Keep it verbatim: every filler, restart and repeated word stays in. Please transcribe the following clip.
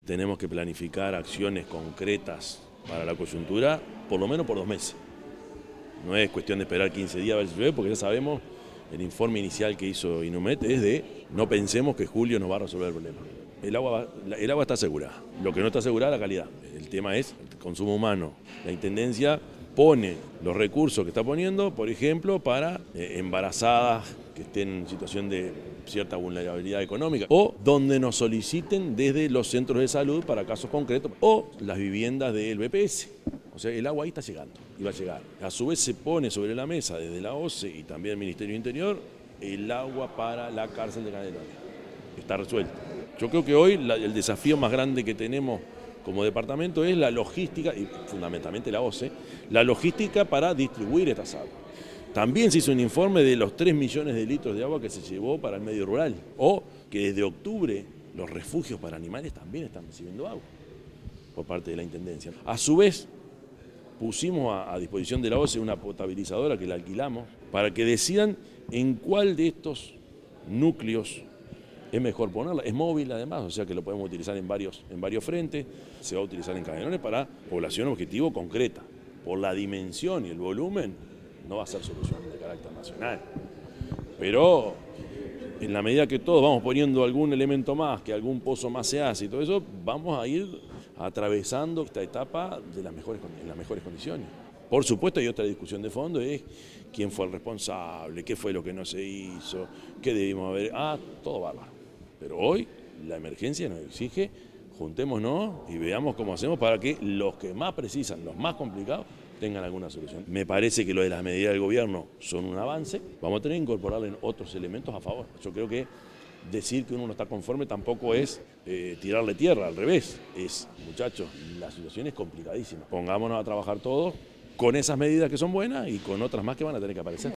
tenemos que planificar acciones concretas para la coyuntura, por lo menos por dos meses. No es cuestión de esperar quince días a ver si llueve, porque ya sabemos, el informe inicial que hizo Inumet es de no pensemos que julio nos va a resolver el problema. El agua, va, el agua está asegurada, lo que no está asegurada es la calidad. El tema es el consumo humano. La Intendencia pone los recursos que está poniendo, por ejemplo, para eh, embarazadas que estén en situación de cierta vulnerabilidad económica, o donde nos soliciten desde los centros de salud para casos concretos, o las viviendas del B P S. O sea, el agua ahí está llegando y va a llegar. A su vez se pone sobre la mesa desde la O C E y también el Ministerio del Interior el agua para la cárcel de Canelones. Está resuelto. Yo creo que hoy la, el desafío más grande que tenemos como departamento es la logística, y fundamentalmente la O C E, la logística para distribuir estas aguas. También se hizo un informe de los tres millones de litros de agua que se llevó para el medio rural, o que desde octubre los refugios para animales también están recibiendo agua por parte de la Intendencia. A su vez, pusimos a, a disposición de la O C E una potabilizadora que la alquilamos para que decidan en cuál de estos núcleos es mejor ponerla. Es móvil además, o sea que lo podemos utilizar en varios, en varios frentes. Se va a utilizar en Canelones para población objetivo concreta. Por la dimensión y el volumen no va a ser solución de carácter nacional. Pero en la medida que todos vamos poniendo algún elemento más, que algún pozo más se hace y todo eso, vamos a ir atravesando esta etapa de las mejores, en las mejores condiciones. Por supuesto hay otra discusión de fondo, es quién fue el responsable, qué fue lo que no se hizo, qué debimos haber... Ah, todo bárbaro. Pero hoy la emergencia nos exige, juntémonos y veamos cómo hacemos para que los que más precisan, los más complicados, tengan alguna solución. Me parece que lo de las medidas del gobierno son un avance, vamos a tener que incorporarle otros elementos a favor. Yo creo que decir que uno no está conforme tampoco es eh, tirarle tierra, al revés. Es, muchachos, la situación es complicadísima. Pongámonos a trabajar todos con esas medidas que son buenas y con otras más que van a tener que aparecer.